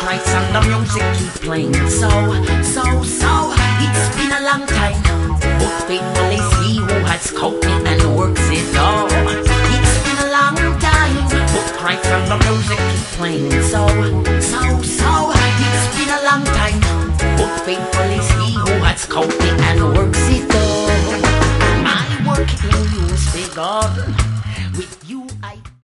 nights and the music keep playing. So, it's been a long time now, but faithfully see who has scouted and works it out.